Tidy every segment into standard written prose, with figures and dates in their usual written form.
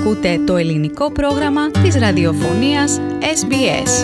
Ακούτε το ελληνικό πρόγραμμα της ραδιοφωνίας SBS.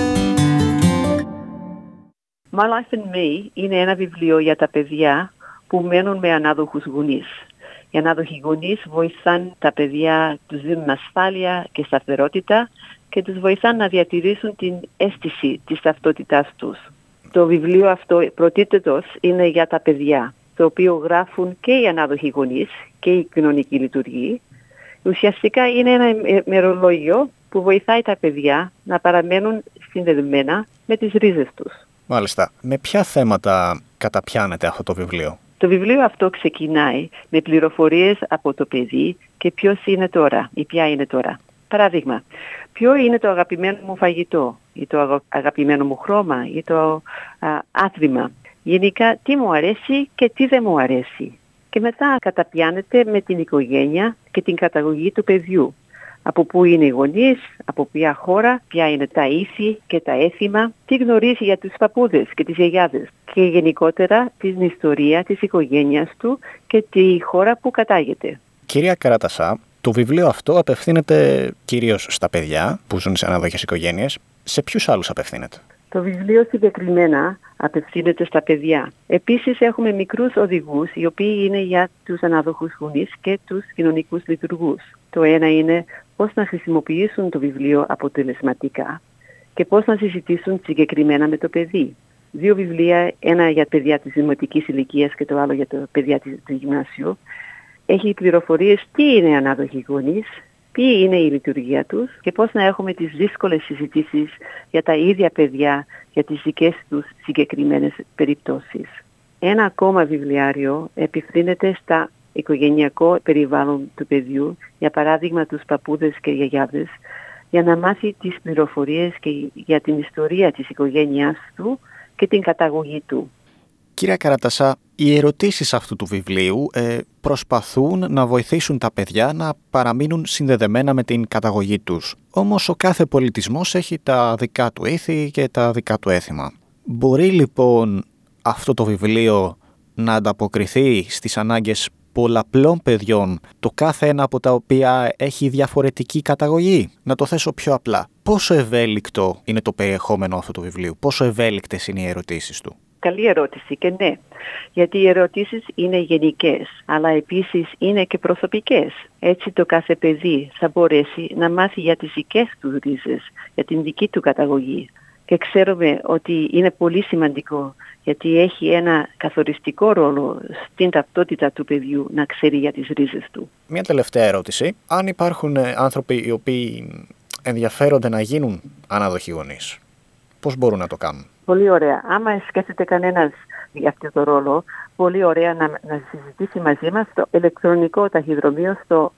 My Life and Me είναι ένα βιβλίο για τα παιδιά που μένουν με ανάδοχους γονείς. Οι ανάδοχοι γονείς βοηθάν τα παιδιά, τους δίνουν ασφάλεια και σταθερότητα και τους βοηθάν να διατηρήσουν την αίσθηση της ταυτότητάς τους. Το βιβλίο αυτό πρωτήτως είναι για τα παιδιά, το οποίο γράφουν και οι ανάδοχοι γονείς και οι κοινωνικοί λειτουργοί. Ουσιαστικά είναι ένα μερολόγιο που βοηθάει τα παιδιά να παραμένουν συνδεδεμένα με τις ρίζες τους. Μάλιστα. Με ποια θέματα καταπιάνεται αυτό το βιβλίο? Το βιβλίο αυτό ξεκινάει με πληροφορίες από το παιδί και ποιος είναι τώρα ή ποια είναι τώρα. Παράδειγμα, ποιο είναι το αγαπημένο μου φαγητό ή το αγαπημένο μου χρώμα ή το άθλημα. Γενικά τι μου αρέσει και τι δεν μου αρέσει. Και μετά καταπιάνεται με την οικογένεια και την καταγωγή του παιδιού. Από πού είναι οι γονείς, από ποια χώρα, ποια είναι τα ήθη και τα έθιμα, τι γνωρίζει για τους παππούδες και τις γιαγιάδες και γενικότερα την ιστορία της οικογένειας του και τη χώρα που κατάγεται. Κυρία Καρατασά, το βιβλίο αυτό απευθύνεται κυρίως στα παιδιά που ζουν σε ανάδοχες οικογένειες. Σε ποιους άλλους απευθύνεται? Το βιβλίο συγκεκριμένα απευθύνεται στα παιδιά. Επίσης έχουμε μικρούς οδηγούς οι οποίοι είναι για τους ανάδοχους γονείς και τους κοινωνικούς λειτουργούς. Το ένα είναι πώς να χρησιμοποιήσουν το βιβλίο αποτελεσματικά και πώς να συζητήσουν συγκεκριμένα με το παιδί. 2 βιβλία, ένα για παιδιά της δημοτικής ηλικίας και το άλλο για τα παιδιά του γυμνασίου. Έχει πληροφορίες τι είναι ανάδοχοι γονείς, ποιοι είναι η λειτουργία τους και πώς να έχουμε τις δύσκολες συζητήσεις για τα ίδια παιδιά, για τις δικές τους συγκεκριμένες περιπτώσεις. Ένα ακόμα βιβλιάριο επιφρύνεται στα οικογενειακό περιβάλλον του παιδιού, για παράδειγμα τους παππούδες και γιαγιάδες, για να μάθει τις πληροφορίες και για την ιστορία της οικογένειάς του και την καταγωγή του. Κυρία Καρατασά, οι ερωτήσεις αυτού του βιβλίου προσπαθούν να βοηθήσουν τα παιδιά να παραμείνουν συνδεδεμένα με την καταγωγή τους. Όμως ο κάθε πολιτισμός έχει τα δικά του ήθη και τα δικά του έθιμα. Μπορεί λοιπόν αυτό το βιβλίο να ανταποκριθεί στις ανάγκες πολλαπλών παιδιών, το κάθε ένα από τα οποία έχει διαφορετική καταγωγή? Να το θέσω πιο απλά. Πόσο ευέλικτο είναι το περιεχόμενο αυτού του βιβλίου? Πόσο ευέλικτες είναι οι ερωτήσεις του? Καλή ερώτηση και ναι, γιατί οι ερωτήσεις είναι γενικές, αλλά επίσης είναι και προσωπικές. Έτσι το κάθε παιδί θα μπορέσει να μάθει για τις δικές του ρίζες, για την δική του καταγωγή. Και ξέρουμε ότι είναι πολύ σημαντικό, γιατί έχει ένα καθοριστικό ρόλο στην ταυτότητα του παιδιού να ξέρει για τις ρίζες του. Μια τελευταία ερώτηση. Αν υπάρχουν άνθρωποι οι οποίοι ενδιαφέρονται να γίνουν ανάδοχοι γονείς, πώς μπορούν να το κάνουν? Πολύ ωραία. Άμα σκέφτεται κανένας για αυτό το ρόλο, πολύ ωραία να συζητήσει μαζί μας στο ηλεκτρονικό ταχυδρομείο στο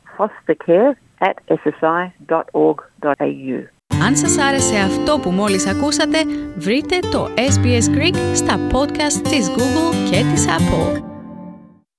fostercare@ssi.org.au. Αν σας άρεσε αυτό που μόλις ακούσατε, βρείτε το SBS Greek στα podcast της Google και της Apple.